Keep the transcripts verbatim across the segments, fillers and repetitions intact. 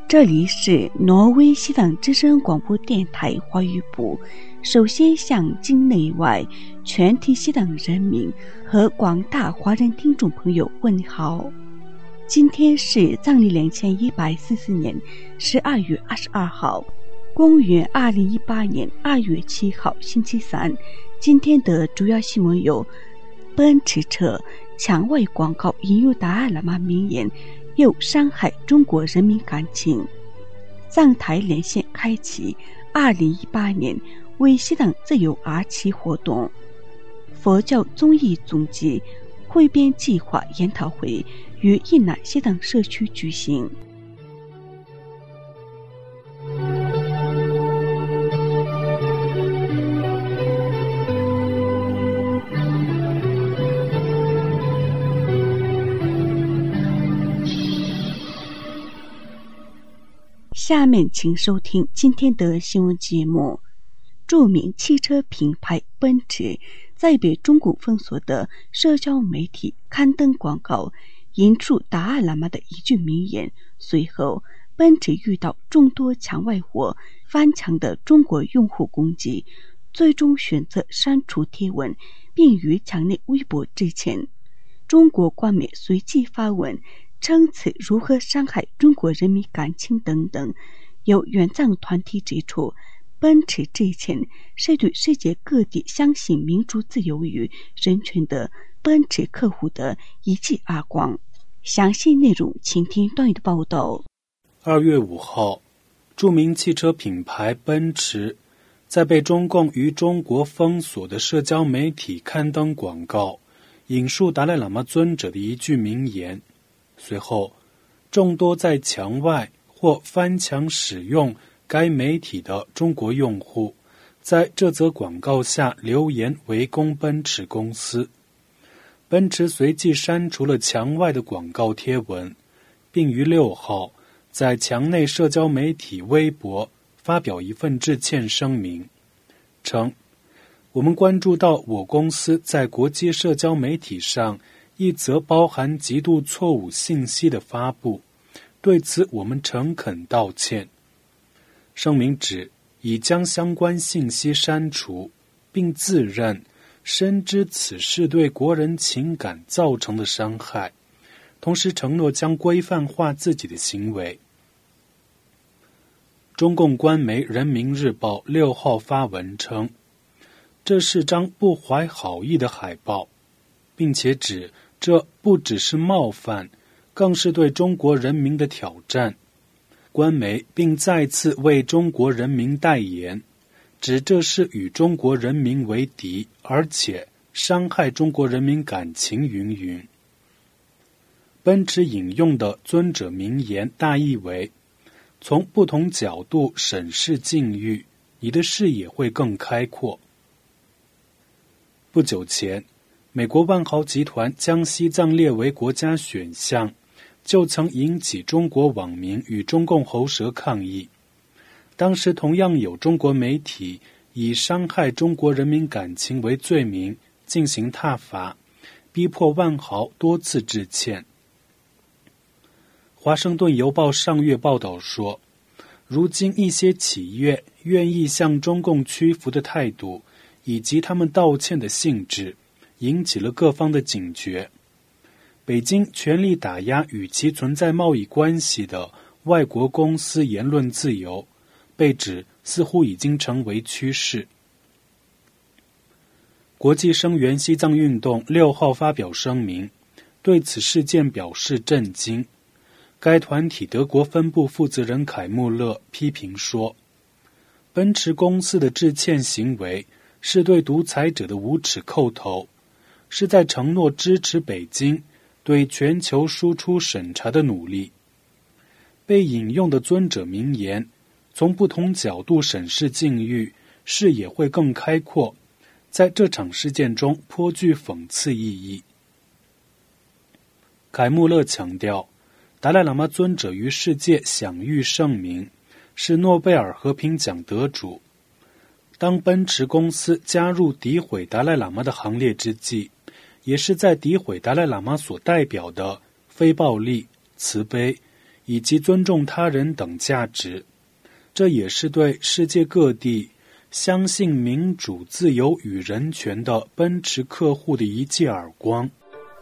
这里是挪威西藏之声广播电台华语部。首先向境内外全体西藏人民和广大华人听众朋友问好。今天是藏历两千一百四十年十二月二十二号，公元二零一八年二月七号星期三。今天的主要新闻有：奔驰车墙外广告引用达赖喇嘛名言，又伤害中国人民感情；藏台连线开启二零一八年为西藏自由而起活动；佛教综艺总结汇编计划研讨会于一南西藏社区举行。下面请收听今天的新闻节目。著名汽车品牌奔驰在被中共封锁的社交媒体刊登广告，引出达赖喇嘛的一句名言。随后，奔驰遇到众多墙外货翻墙的中国用户攻击，最终选择删除贴文，并于墙内微博致歉。中国官媒随即发文称此如何伤害中国人民感情等等。有援藏团体指出，奔驰致歉是对世界各地相信民主自由与人权的奔驰客户的一记耳光。详细内容请听段语的报道。 二月五号，著名汽车品牌奔驰在被中共于中国封锁的社交媒体刊登广告，引述达赖喇嘛尊者的一句名言。随后，众多在墙外或翻墙使用该媒体的中国用户在这则广告下留言围攻奔驰公司。奔驰随即删除了墙外的广告贴文，并于六号在墙内社交媒体微博发表一份致歉声明，称：我们关注到我公司在国际社交媒体上一则包含极度错误信息的发布，对此我们诚恳道歉。声明指已将相关信息删除，并自认深知此事对国人情感造成的伤害，同时承诺将规范化自己的行为。中共官媒人民日报六号发文称，这是张不怀好意的海报，并且指这不只是冒犯，更是对中国人民的挑战。官媒并再次为中国人民代言，指这是与中国人民为敌，而且伤害中国人民感情云云。奔驰引用的尊者名言大意为：从不同角度审视境遇，你的视野会更开阔。不久前，美国万豪集团将西藏列为国家选项，就曾引起中国网民与中共喉舌抗议。当时同样有中国媒体以伤害中国人民感情为罪名进行挞伐，逼迫万豪多次致歉。华盛顿邮报上月报道说，如今一些企业愿意向中共屈服的态度，以及他们道歉的性质，引起了各方的警觉。北京全力打压与其存在贸易关系的外国公司言论自由，被指似乎已经成为趋势。国际声援西藏运动六号发表声明，对此事件表示震惊。该团体德国分部负责人凯穆勒批评说，奔驰公司的致歉行为是对独裁者的无耻叩头，是在承诺支持北京对全球输出审查的努力。被引用的尊者名言，从不同角度审视境遇，视野会更开阔，在这场事件中颇具讽刺意义。凯穆勒强调，达赖喇嘛尊者于世界享誉盛名，是诺贝尔和平奖得主。当奔驰公司加入诋毁达赖喇嘛的行列之际，也是在诋毁达赖喇嘛所代表的非暴力、慈悲以及尊重他人等价值。这也是对世界各地相信民主、自由与人权的奔驰客户的一记耳光。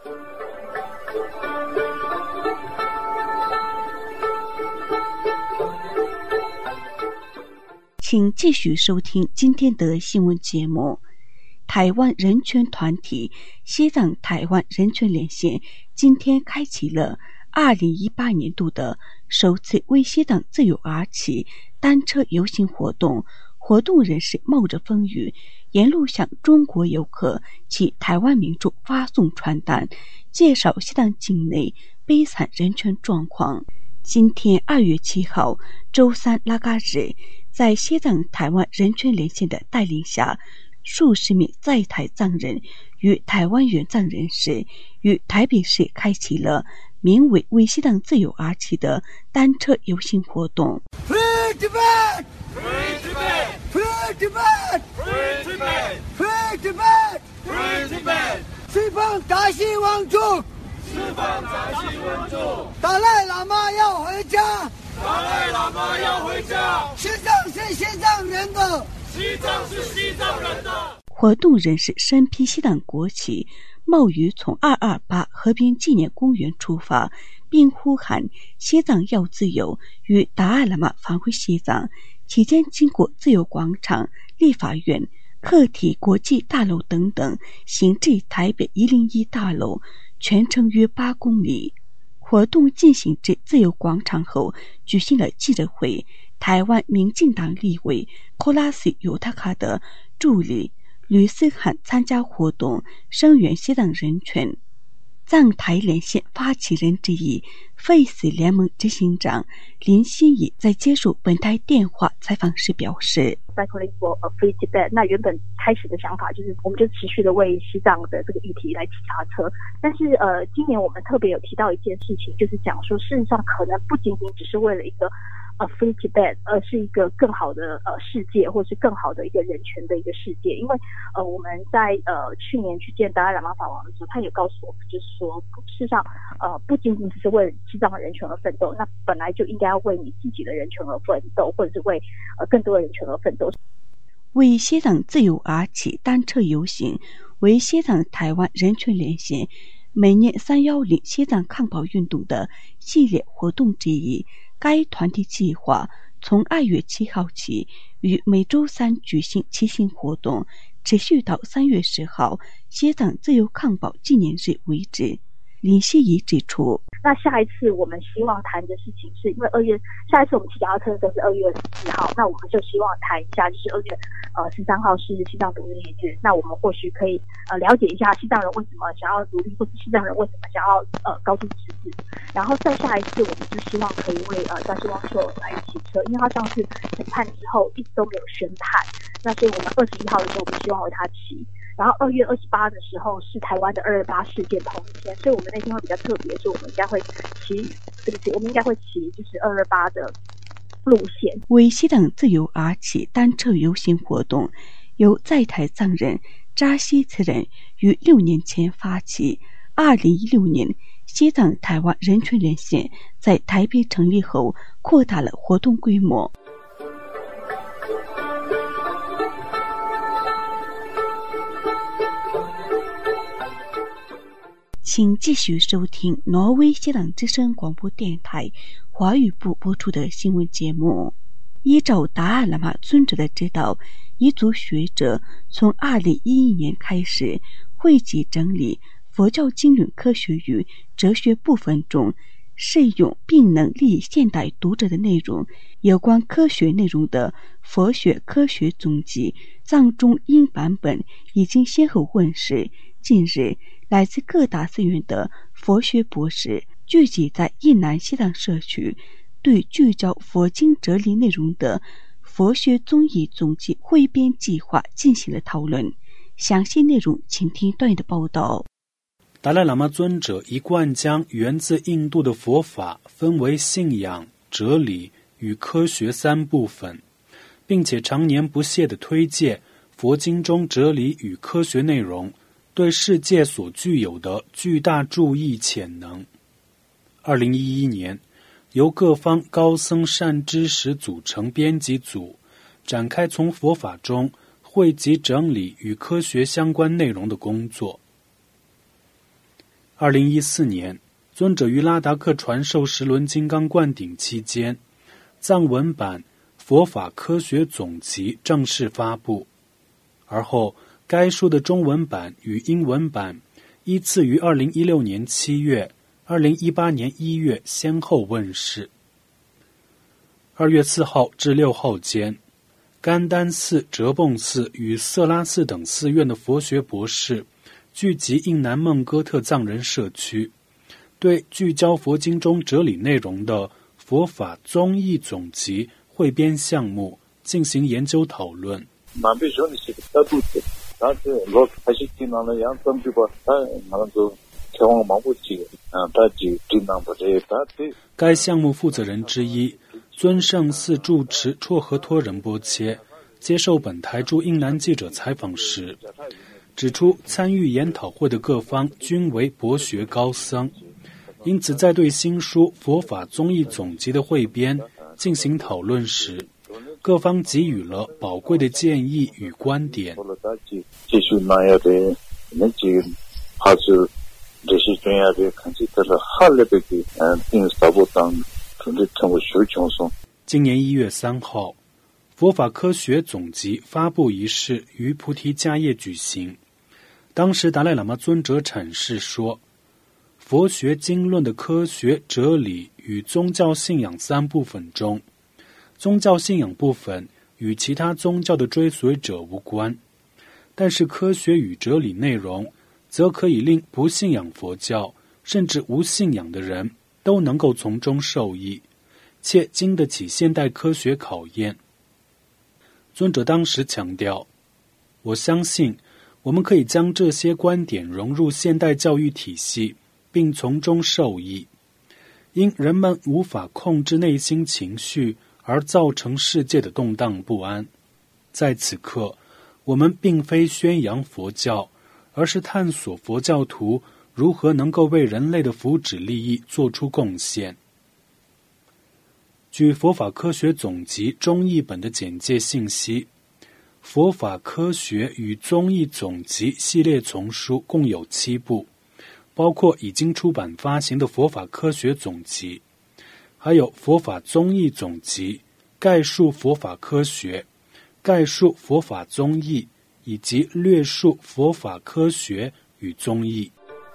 请继续收听今天的新闻节目。台湾人权团体西藏台湾人权连线今天开启了二零一八年度的首次为西藏自由而起单车游行活动，活动人士冒着风雨，沿路向中国游客及台湾民众发送传单，介绍西藏境内悲惨人权状况。今天二月七号周三拉嘎日，在西藏台湾人权连线的带领下，数十名在台藏人与台湾原藏人士与台北市开启了名为为西藏自由而起的单车游行活动。 Free Tibet! Free Tibet! Free Tibet! Free Tibet! Free Tibet! Free Tibet! 释放达西王主！释放达西王主！达赖喇嘛要回家！达赖喇嘛要回家！西藏是西藏人的！西藏是西藏人的！ 活动人士身披西藏国旗，冒雨从二二八和平纪念公园出发，并呼喊西藏要自由与达赖喇嘛返回西藏。期间经过自由广场、立法院、客体国际大楼等等，行至台北一零一大楼，全程约八公里。活动进行至自由广场后，举行了记者会。台湾民进党立委库拉西尤塔卡的助理吕思涵参加活动，声援西藏人权。藏台连线发起人之一 Face 联盟执行长林心怡在接受本台电话采访时表示 Cycling for a Free Tibet， 那原本开始的想法就是我们就持续的为西藏的这个议题来骑脚踏车，但是呃，今年我们特别有提到一件事情，就是讲说事实上可能不仅仅只是为了一个呃 Free Tibet， 而是一个更好的呃世界，或是更好的一个人权的一个世界。因为呃我们在呃去年去见达赖喇嘛法王的时候，他也告诉我们，就是说事实上呃不仅仅只是为了西藏的人权而奋斗，那本来就应该要为你自己的人权而奋斗，或者是为呃更多的人权而奋斗。 为西藏自由而起单车游行为西藏台湾人权连线每年三一零西藏抗暴运动的系列活动之一。该团体计划从二月七号起于每周三举行骑行活动，持续到三月十号西藏自由抗暴纪念日为止。林希怡指出， 那下一次我们希望谈的事情是，因为二月下一次我们骑脚踏车的时候是二月十四号，那我们就希望谈一下，就是二月呃十三号是西藏独立日，那我们或许可以呃了解一下西藏人为什么想要独立，或是西藏人为什么想要呃高度自治。然后再下一次，我们就希望可以为呃扎西汪秀来骑车，因为他上次审判之后一直都没有宣判，那所以我们二十一号的时候，我们希望为他骑。然后二月二十八的时候是台湾的二二八事件同一天，所以我们那天会比较特别，是我们应该会骑，对不起，我们应该会骑就是二二八的路线。 为西藏自由而起单车游行活动，由在台藏人扎西次人于六年前发起。二零一六年，西藏台湾人权连线在台北成立后，扩大了活动规模。请继续收听挪威西藏之声广播电台华语部播出的新闻节目。依照达赖喇嘛尊者的指导，彝族学者从二零一一年开始汇集整理佛教经论科学与哲学部分中适用并能利于现代读者的内容。有关科学内容的佛学科学总集藏中英版本已经先后问世。近日，来自各大寺院的佛学博士聚集在一南西藏社区，对聚焦佛经哲理内容的佛学综艺总集汇编计划进行了讨论。详细内容请听段的报道。 达赖喇嘛尊者一贯将源自印度的佛法分为信仰、哲理与科学三部分，并且常年不懈地推介佛经中哲理与科学内容对世界所具有的巨大注意潜能。二零一一年， 由各方高僧善知识组成编辑组，展开从佛法中汇集整理与科学相关内容的工作。二零一四年，尊者于拉达克传授十轮金刚灌顶期间，藏文版《佛法科学总集》正式发布，而后该书的中文版与英文版依次于二零一六年七月、二零一八年一月先后问世。二月四号至六号间，甘丹寺、哲蚌寺与色拉寺等寺院的佛学博士聚集印南孟哥特藏人社区，对聚焦佛经中哲理内容的佛法综义总集汇编项目进行研究讨论。该项目负责人之一尊胜寺住持绰合托仁波切接受本台驻印南记者采访时指出，参与研讨会的各方均为博学高僧，因此在对新书《佛法综义总集》的汇编进行讨论时，各方给予了宝贵的建议与观点。今年一月三号，佛法科学总集发布仪式于菩提迦叶举行。当时达赖喇嘛尊者阐释说，佛学经论的科学、哲理与宗教信仰三部分中，宗教信仰部分与其他宗教的追随者无关，但是科学与哲理内容则可以令不信仰佛教甚至无信仰的人都能够从中受益，且经得起现代科学考验。尊者当时强调，我相信我们可以将这些观点融入现代教育体系，并从中受益。因人们无法控制内心情绪而造成世界的动荡不安，在此刻我们并非宣扬佛教，而是探索佛教徒如何能够为人类的福祉利益做出贡献。据佛法科学总集中译本的简介信息，佛法科学与综义总集系列丛书共有七部，包括已经出版发行的佛法科学总集，还有佛法综义总集、概述佛法科学、概述佛法综义以及略述佛法科学与综义。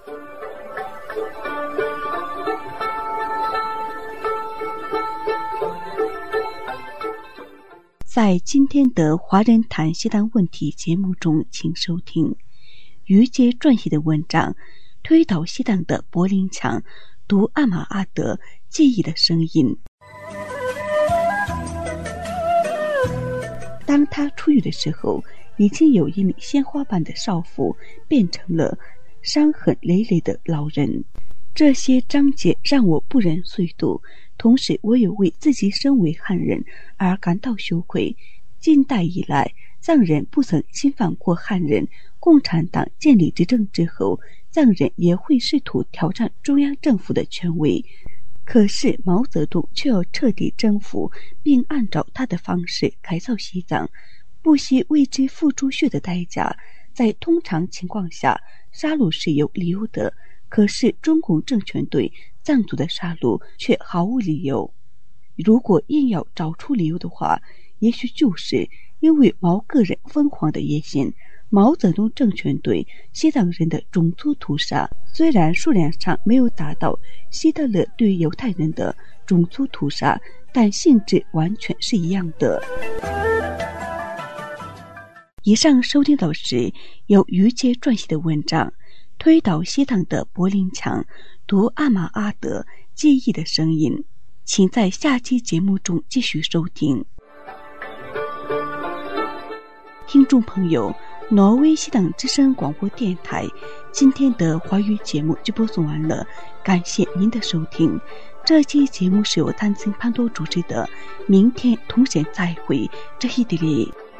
在今天的华人谈西藏问题节目中，请收听于杰撰写的文章，推倒西藏的柏林墙，读阿玛阿德记忆的声音。当他出狱的时候，已经有一名鲜花般的少妇变成了伤痕累累的老人。这些章节让我不忍遂读，同时我也为自己身为汉人而感到羞愧。近代以来，藏人不曾侵犯过汉人，共产党建立执政之后，藏人也会试图挑战中央政府的权威，可是毛泽东却要彻底征服并按照他的方式改造西藏，不惜为之付出血的代价。在通常情况下，杀戮是有理由的，可是中共政权对藏族的杀戮却毫无理由。如果硬要找出理由的话，也许就是因为毛个人疯狂的野心。毛泽东政权对西藏人的种族屠杀，虽然数量上没有达到希特勒对犹太人的种族屠杀，但性质完全是一样的。以上收听到是由于杰撰写的文章，推倒西藏的柏林墙，读阿玛阿德记忆的声音。请在下期节目中继续收听。听众朋友，挪威西藏之声广播电台今天的华语节目就播送完了，感谢您的收听。这期节目是由丹青潘多主持的，明天同时再会，这一点里。